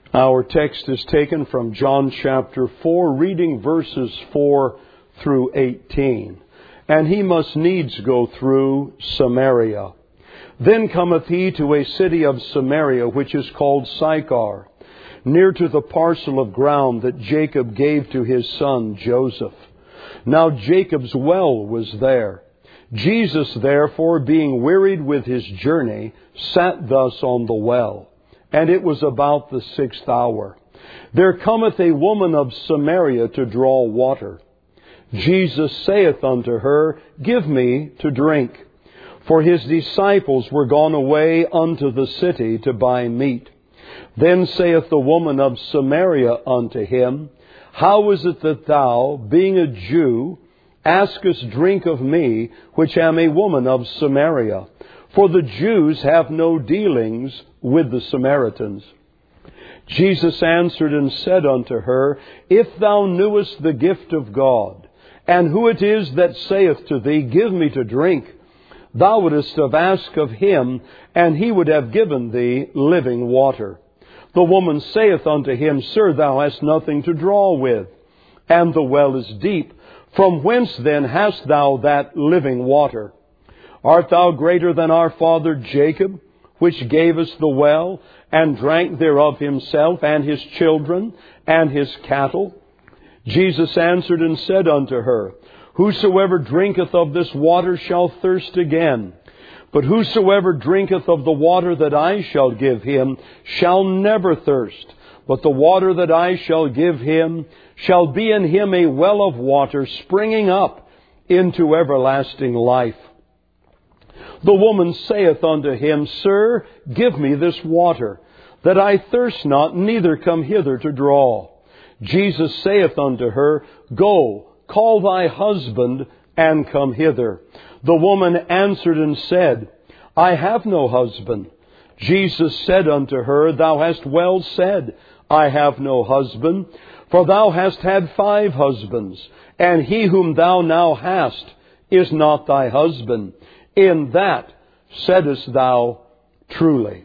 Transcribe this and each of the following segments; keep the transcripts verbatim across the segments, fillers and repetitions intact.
Our text is taken from John chapter four, reading verses four through eighteen. And he must needs go through Samaria. Then cometh he to a city of Samaria, which is called Sychar, near to the parcel of ground that Jacob gave to his son Joseph. Now Jacob's well was there. Jesus, therefore, being wearied with his journey, sat thus on the well. And it was about the sixth hour. There cometh a woman of Samaria to draw water. Jesus saith unto her, Give me to drink. For his disciples were gone away unto the city to buy meat. Then saith the woman of Samaria unto him, How is it that thou, being a Jew, askest drink of me, which am a woman of Samaria? For the Jews have no dealings with the Samaritans. Jesus answered and said unto her, If thou knewest the gift of God, and who it is that saith to thee, Give me to drink, thou wouldest have asked of him, and he would have given thee living water. The woman saith unto him, Sir, thou hast nothing to draw with, and the well is deep. From whence then hast thou that living water? Art thou greater than our father Jacob, which gave us the well, and drank thereof himself, and his children, and his cattle? Jesus answered and said unto her, Whosoever drinketh of this water shall thirst again. But whosoever drinketh of the water that I shall give him shall never thirst. But the water that I shall give him shall be in him a well of water springing up into everlasting life. The woman saith unto him, Sir, give me this water, that I thirst not, neither come hither to draw. Jesus saith unto her, Go, call thy husband, and come hither. The woman answered and said, I have no husband. Jesus said unto her, Thou hast well said, I have no husband. For thou hast had five husbands, and he whom thou now hast is not thy husband. In that saidest thou truly.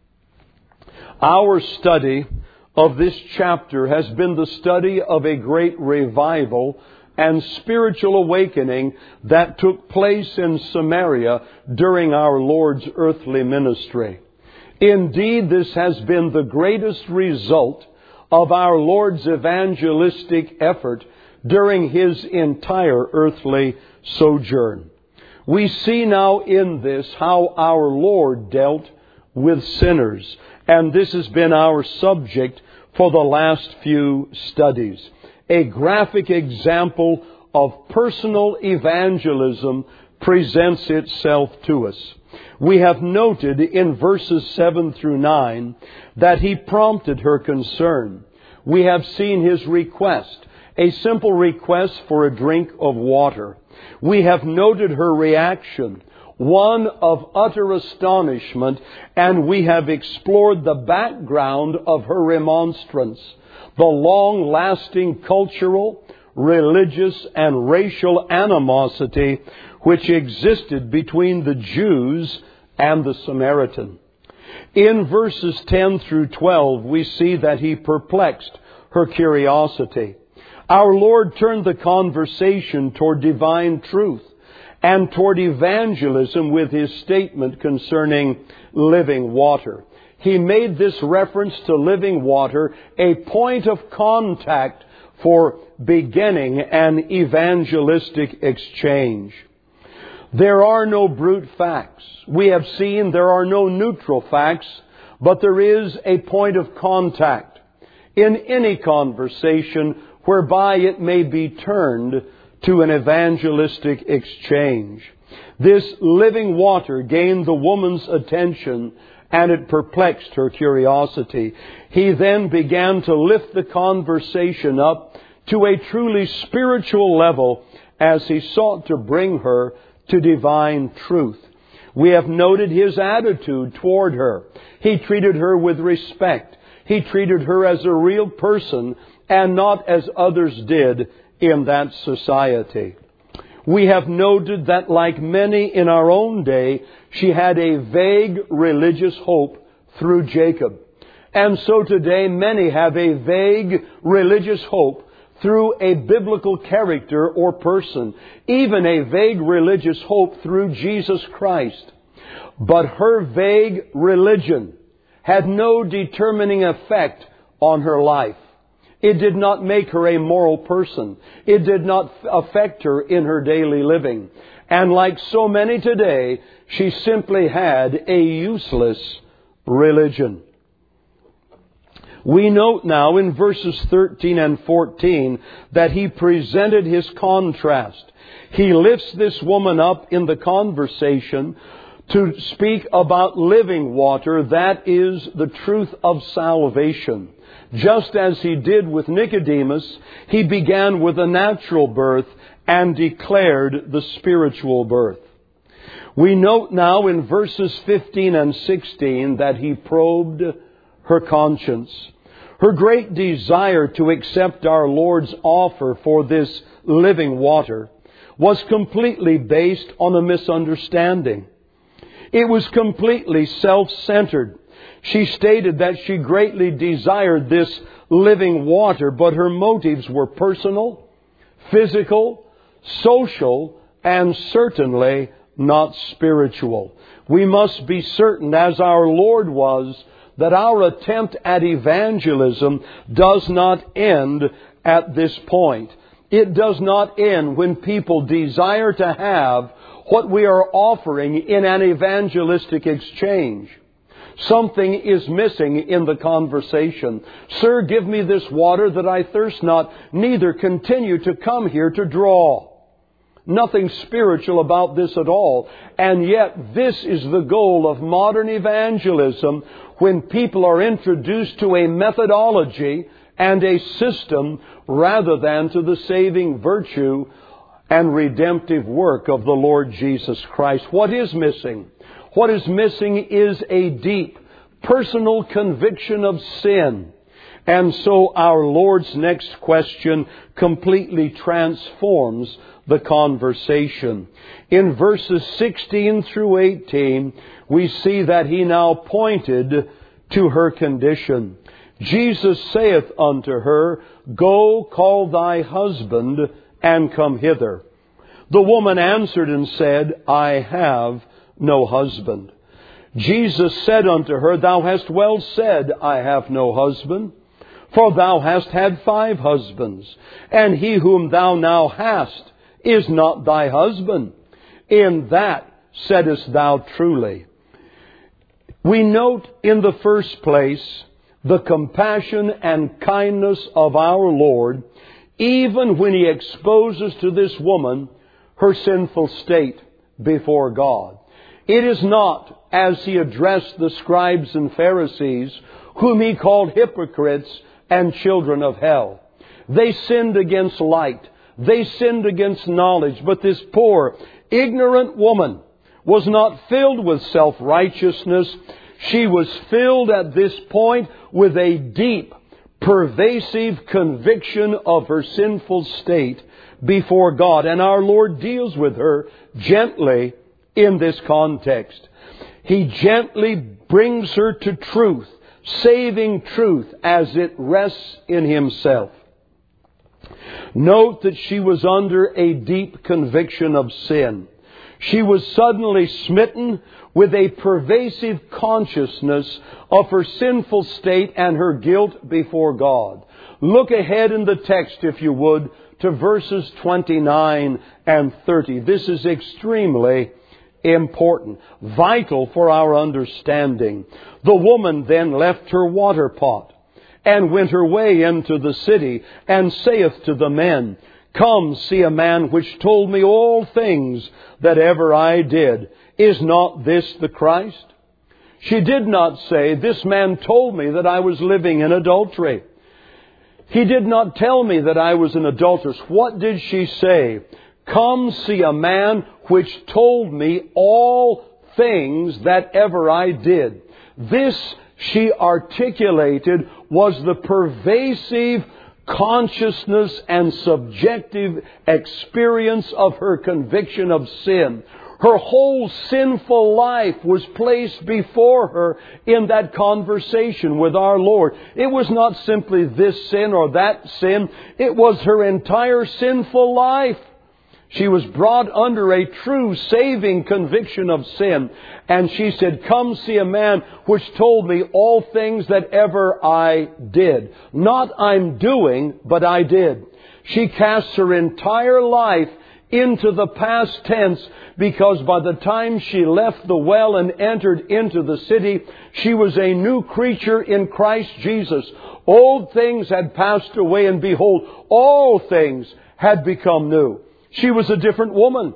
Our study of this chapter has been the study of a great revival and spiritual awakening that took place in Samaria during our Lord's earthly ministry. Indeed, this has been the greatest result of our Lord's evangelistic effort during his entire earthly sojourn. We see now in this how our Lord dealt with sinners, and this has been our subject for the last few studies. A graphic example of personal evangelism presents itself to us. We have noted in verses seven through nine that he prompted her concern. We have seen his request, a simple request for a drink of water. We have noted her reaction, one of utter astonishment, and we have explored the background of her remonstrance, the long-lasting cultural, religious, and racial animosity which existed between the Jews and the Samaritan. In verses ten through twelve, we see that he perplexed her curiosity. Our Lord turned the conversation toward divine truth and toward evangelism with his statement concerning living water. He made this reference to living water a point of contact for beginning an evangelistic exchange. There are no brute facts. We have seen there are no neutral facts, but there is a point of contact in any conversation whereby it may be turned to an evangelistic exchange. This living water gained the woman's attention, and it perplexed her curiosity. He then began to lift the conversation up to a truly spiritual level as he sought to bring her to divine truth. We have noted his attitude toward her. He treated her with respect. He treated her as a real person and not as others did in that society. We have noted that, like many in our own day, she had a vague religious hope through Jacob. And so today many have a vague religious hope through a biblical character or person, even a vague religious hope through Jesus Christ. But her vague religion had no determining effect on her life. It did not make her a moral person. It did not affect her in her daily living. And like so many today, she simply had a useless religion. We note now in verses thirteen and fourteen that he presented his contrast. He lifts this woman up in the conversation to speak about living water, that is the truth of salvation. Just as he did with Nicodemus, he began with a natural birth and declared the spiritual birth. We note now in verses fifteen and sixteen that he probed her conscience. Her great desire to accept our Lord's offer for this living water was completely based on a misunderstanding. It was completely self-centered. She stated that she greatly desired this living water, but her motives were personal, physical, social, and certainly not spiritual. We must be certain, as our Lord was, that our attempt at evangelism does not end at this point. It does not end when people desire to have what we are offering in an evangelistic exchange. Something is missing in the conversation. Sir, give me this water that I thirst not, neither continue to come here to draw. Nothing spiritual about this at all. And yet this is the goal of modern evangelism, when people are introduced to a methodology and a system rather than to the saving virtue and redemptive work of the Lord Jesus Christ. What is missing? What is missing is a deep personal conviction of sin. And so our Lord's next question completely transforms the conversation. In verses sixteen through eighteen, we see that he now pointed to her condition. Jesus saith unto her, Go, call thy husband, and come hither. The woman answered and said, I have no husband. Jesus said unto her, Thou hast well said, I have no husband. For thou hast had five husbands, and he whom thou now hast is not thy husband. In that saidest thou truly. We note in the first place the compassion and kindness of our Lord, even when He exposes to this woman her sinful state before God. It is not, as He addressed the scribes and Pharisees, whom He called hypocrites and children of hell. They sinned against light. They sinned against knowledge. But this poor, ignorant woman was not filled with self-righteousness. She was filled at this point with a deep, pervasive conviction of her sinful state before God. And our Lord deals with her gently in this context. He gently brings her to truth, saving truth as it rests in Himself. Note that she was under a deep conviction of sin. She was suddenly smitten with a pervasive consciousness of her sinful state and her guilt before God. Look ahead in the text, if you would, to verses twenty-nine and thirty. This is extremely important, vital for our understanding. The woman then left her water pot and went her way into the city, and saith to the men, Come, see a man which told me all things that ever I did. Is not this the Christ? She did not say, This man told me that I was living in adultery. He did not tell me that I was an adulteress. What did she say? Come, see a man which told me all things that ever I did. This, she articulated, was the pervasive consciousness and subjective experience of her conviction of sin. Her whole sinful life was placed before her in that conversation with our Lord. It was not simply this sin or that sin. It was her entire sinful life. She was brought under a true saving conviction of sin. And she said, "Come see a man which told me all things that ever I did." Not I'm doing, but I did. She casts her entire life into the past tense, because by the time she left the well and entered into the city, she was a new creature in Christ Jesus. Old things had passed away, and behold, all things had become new. She was a different woman.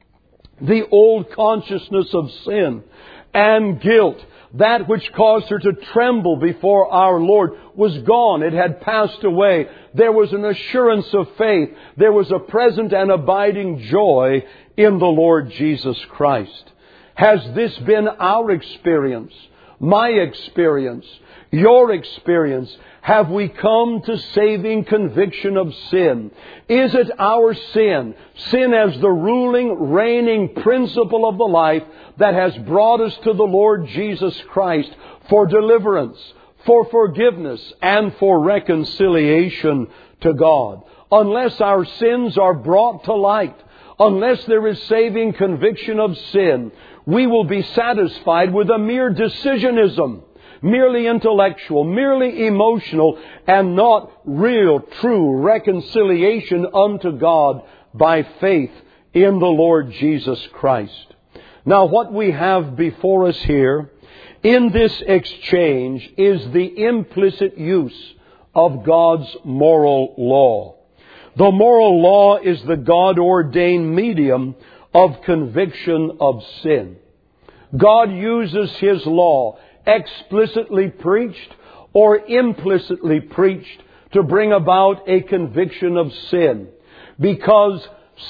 The old consciousness of sin and guilt, that which caused her to tremble before our Lord, was gone. It had passed away. There was an assurance of faith. There was a present and abiding joy in the Lord Jesus Christ. Has this been our experience? My experience? Your experience? Have we come to saving conviction of sin? Is it our sin, sin as the ruling, reigning principle of the life, that has brought us to the Lord Jesus Christ for deliverance, for forgiveness, and for reconciliation to God? Unless our sins are brought to light, unless there is saving conviction of sin, we will be satisfied with a mere decisionism, merely intellectual, merely emotional, and not real, true reconciliation unto God by faith in the Lord Jesus Christ. Now, what we have before us here in this exchange is the implicit use of God's moral law. The moral law is the God-ordained medium of conviction of sin. God uses His law, explicitly preached or implicitly preached, to bring about a conviction of sin, because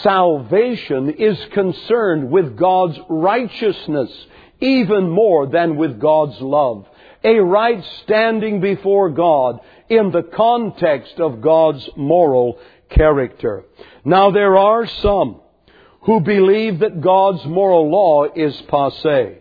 salvation is concerned with God's righteousness even more than with God's love. A right standing before God in the context of God's moral character. Now, there are some who believe that God's moral law is passé.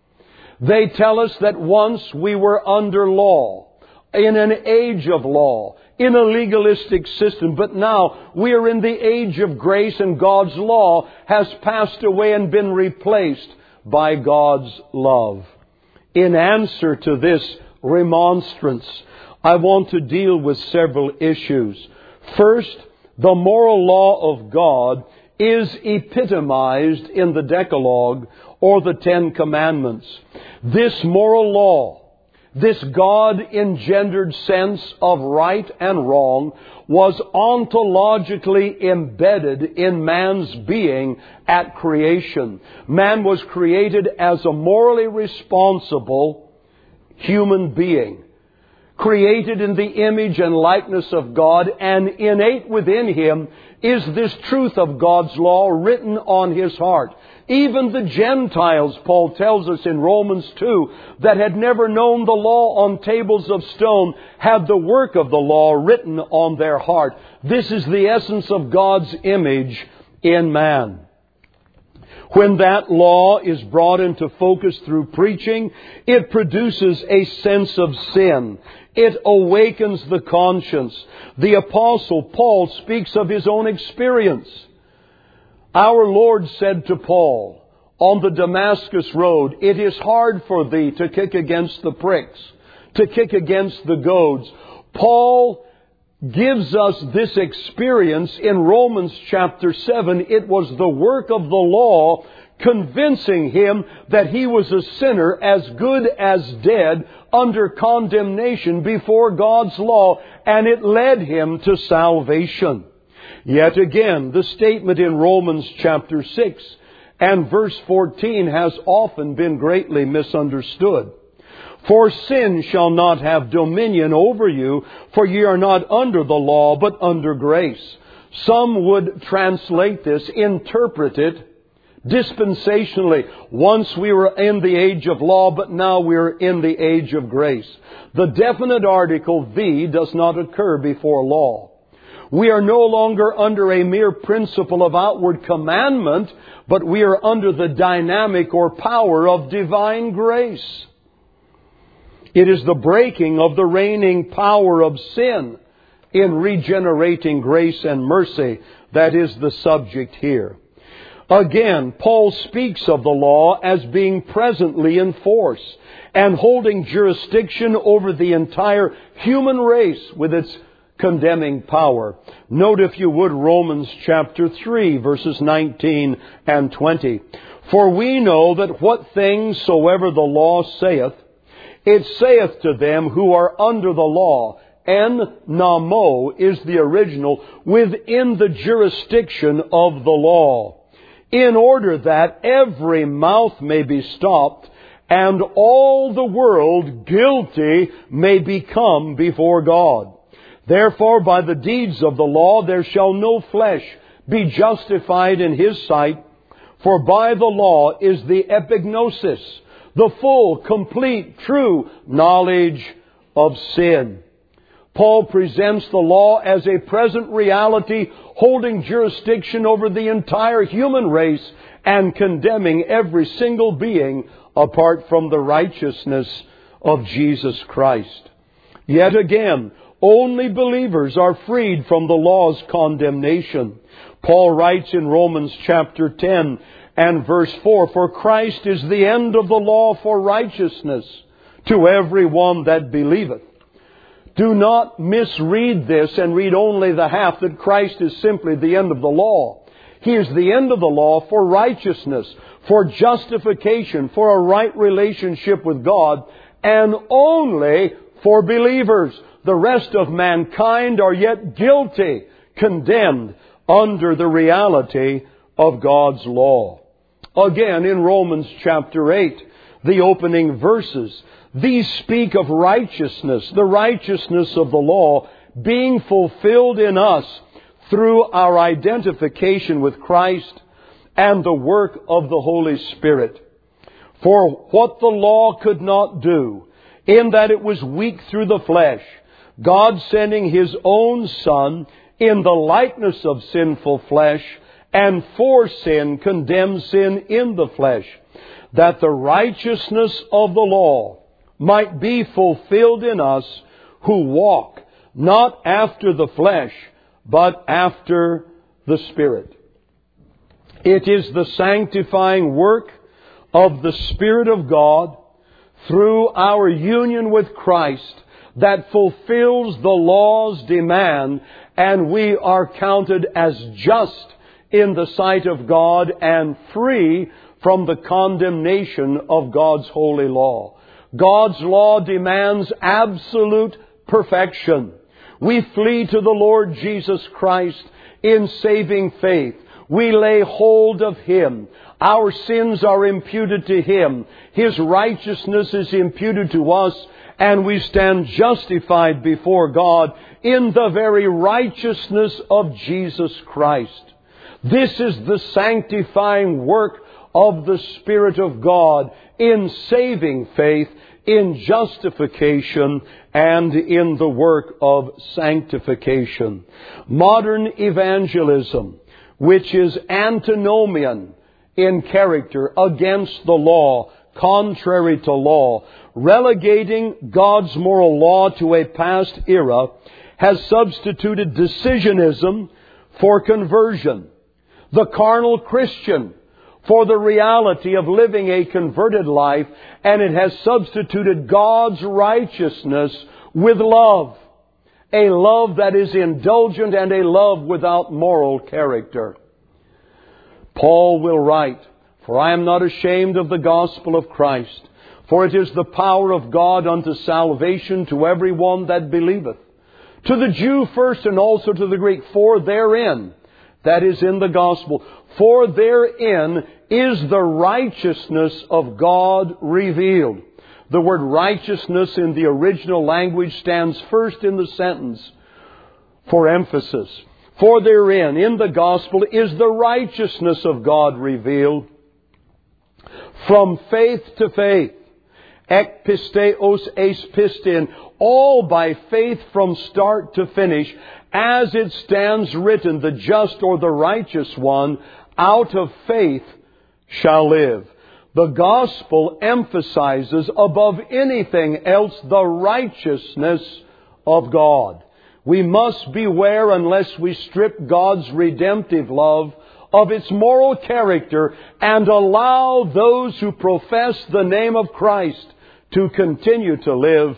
They tell us that once we were under law, in an age of law, in a legalistic system, but now we are in the age of grace, and God's law has passed away and been replaced by God's love. In answer to this remonstrance, I want to deal with several issues. First, the moral law of God is epitomized in the Decalogue, or the Ten Commandments. This moral law, this God-engendered sense of right and wrong, was ontologically embedded in man's being at creation. Man was created as a morally responsible human being, created in the image and likeness of God, and innate within him is this truth of God's law written on his heart. Even the Gentiles, Paul tells us in Romans two, that had never known the law on tables of stone, had the work of the law written on their heart. This is the essence of God's image in man. When that law is brought into focus through preaching, it produces a sense of sin. It awakens the conscience. The Apostle Paul speaks of his own experience. Our Lord said to Paul on the Damascus road, "It is hard for thee to kick against the pricks, to kick against the goads." Paul gives us this experience in Romans chapter seven. It was the work of the law convincing him that he was a sinner, as good as dead, under condemnation before God's law, and it led him to salvation. Yet again, the statement in Romans chapter six and verse fourteen has often been greatly misunderstood. "For sin shall not have dominion over you, for ye are not under the law, but under grace." Some would translate this, interpret it dispensationally. Once we were in the age of law, but now we're in the age of grace. The definite article "the" does not occur before law. We are no longer under a mere principle of outward commandment, but we are under the dynamic or power of divine grace. It is the breaking of the reigning power of sin in regenerating grace and mercy that is the subject here. Again, Paul speaks of the law as being presently in force and holding jurisdiction over the entire human race with its condemning power. Note, if you would, Romans chapter three, verses nineteen and twenty. For we know that what things soever the law saith, it saith to them who are under the law, en namo is the original, within the jurisdiction of the law, in order that every mouth may be stopped, and all the world guilty may become before God. Therefore, by the deeds of the law there shall no flesh be justified in His sight, for by the law is the epignosis, the full, complete, true knowledge of sin. Paul presents the law as a present reality, holding jurisdiction over the entire human race and condemning every single being apart from the righteousness of Jesus Christ. Yet again, only believers are freed from the law's condemnation. Paul writes in Romans chapter ten and verse four, For Christ is the end of the law for righteousness to every one that believeth. Do not misread this and read only the half that Christ is simply the end of the law. He is the end of the law for righteousness, for justification, for a right relationship with God, and only for believers. The rest of mankind are yet guilty, condemned under the reality of God's law. Again, in Romans chapter eight, the opening verses, these speak of righteousness, the righteousness of the law being fulfilled in us through our identification with Christ and the work of the Holy Spirit. For what the law could not do, in that it was weak through the flesh, God sending His own Son in the likeness of sinful flesh, and for sin condemned sin in the flesh, that the righteousness of the law might be fulfilled in us who walk not after the flesh, but after the Spirit. It is the sanctifying work of the Spirit of God through our union with Christ that fulfills the law's demand, and we are counted as just in the sight of God and free from the condemnation of God's holy law. God's law demands absolute perfection. We flee to the Lord Jesus Christ in saving faith. We lay hold of Him. Our sins are imputed to Him. His righteousness is imputed to us, and we stand justified before God in the very righteousness of Jesus Christ. This is the sanctifying work of the Spirit of God in saving faith, in justification, and in the work of sanctification. Modern evangelism, which is antinomian in character against the law, contrary to law, relegating God's moral law to a past era, has substituted decisionism for conversion, the carnal Christian for the reality of living a converted life, and it has substituted God's righteousness with love, a love that is indulgent and a love without moral character. Paul will write, For I am not ashamed of the gospel of Christ, for it is the power of God unto salvation to every one that believeth, to the Jew first and also to the Greek. For therein, that is in the gospel, for therein is the righteousness of God revealed. The word righteousness in the original language stands first in the sentence for emphasis. For therein, in the gospel, is the righteousness of God revealed from faith to faith. ek pisteos eis pistin, all by faith from start to finish, as it stands written, the just or the righteous one out of faith shall live. The gospel emphasizes above anything else the righteousness of God. We must beware, unless we strip God's redemptive love of its moral character and allow those who profess the name of Christ to continue to live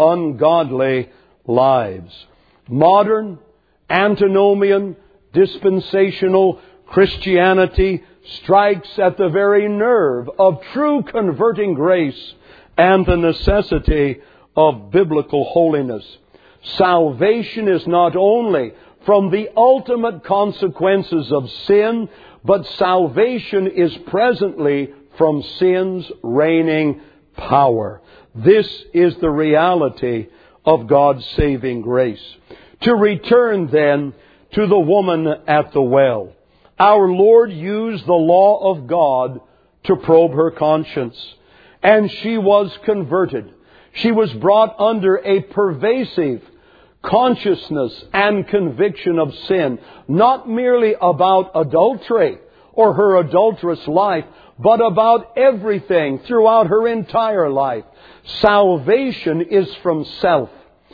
ungodly lives. Modern, antinomian, dispensational Christianity strikes at the very nerve of true converting grace and the necessity of biblical holiness. Salvation is not only from the ultimate consequences of sin, but salvation is presently from sin's reigning power. This is the reality of God's saving grace. To return then to the woman at the well. Our Lord used the law of God to probe her conscience, and she was converted. She was brought under a pervasive consciousness and conviction of sin, not merely about adultery or her adulterous life, but about everything throughout her entire life. Salvation is from self.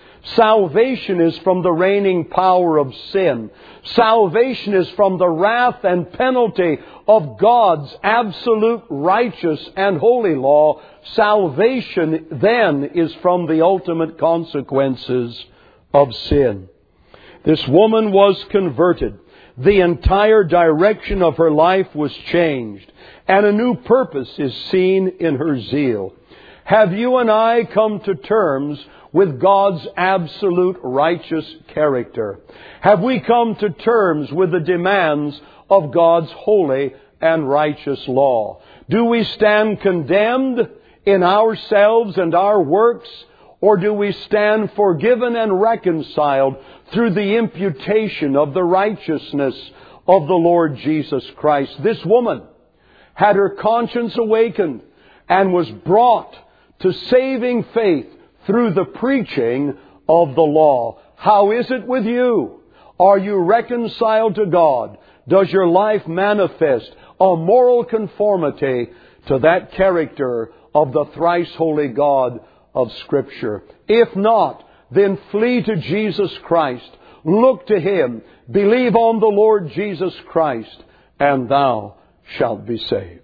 Salvation is from the reigning power of sin. Salvation is from the wrath and penalty of God's absolute righteous and holy law. Salvation then is from the ultimate consequences of sin. This woman was converted. The entire direction of her life was changed, and a new purpose is seen in her zeal. Have you and I come to terms with God's absolute righteous character? Have we come to terms with the demands of God's holy and righteous law? Do we stand condemned in ourselves and our works, or do we stand forgiven and reconciled through the imputation of the righteousness of the Lord Jesus Christ? This woman had her conscience awakened and was brought to saving faith through the preaching of the law. How is it with you? Are you reconciled to God? Does your life manifest a moral conformity to that character of the thrice holy God of Scripture? If not, then flee to Jesus Christ. Look to Him. Believe on the Lord Jesus Christ, and thou shalt be saved.